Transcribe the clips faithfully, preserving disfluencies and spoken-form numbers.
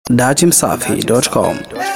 datimsafi dot com.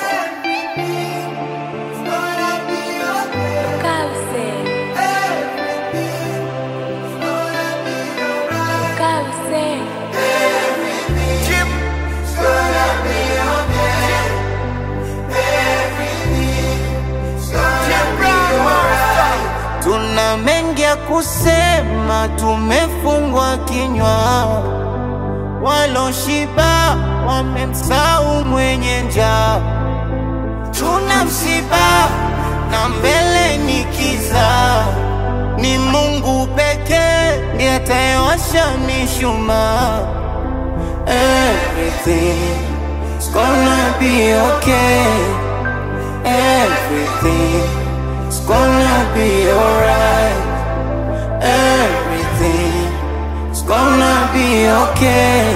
Tuna mengi ya kusema, tumefungwa kinywa. Waloshiba wamemsahau mwenye njaa. Tuna msiba na mbele ni kiza. Ni Mungu pekee ndiye atayewasha mishumaa. Everything's gonna be okay. Everything's gonna be alright. Everything's gonna be okay.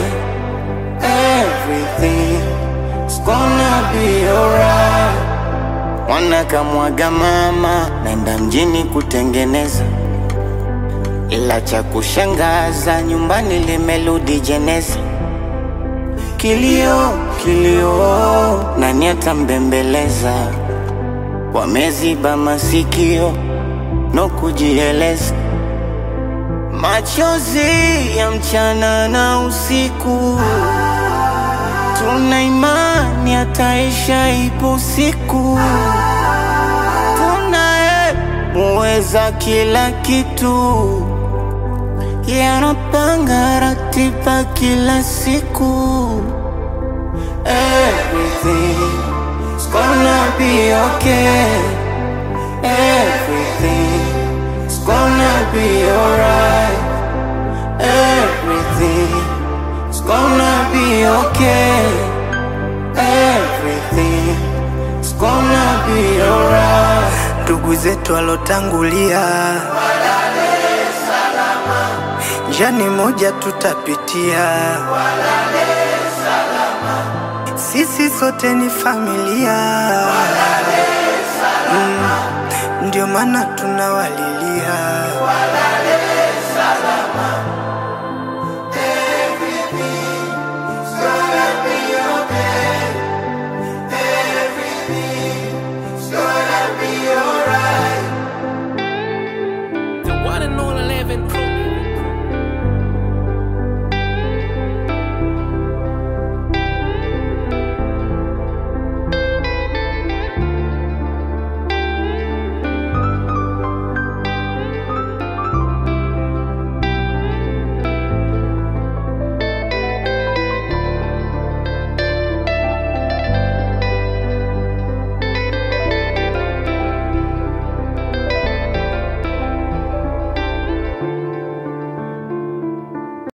Everything's gonna be alright. Mwana kamwaga mama, naenda mjini kutengeneza. Ila cha kushangaza nyumbani limerudi jeneza. Kilio, kilio, nani atambembeleza? Wameziba masikio, no kujieleza. Machozi ya mchana na usiku. Tuna imani ataisha ipo siku. Tunaye muweza kila kitu. Yeye anapanga ratiba kila siku. Everything's gonna be okay. Everything's gonna be alright. Everything's gonna be okay. Everything's gonna be alright. Ndugu zetu walotangulia Walale salama. njani moja tutapitia. Walale salama. Sisi sote ni familia. Walale salama. mm, Ndio maana tunawalilia.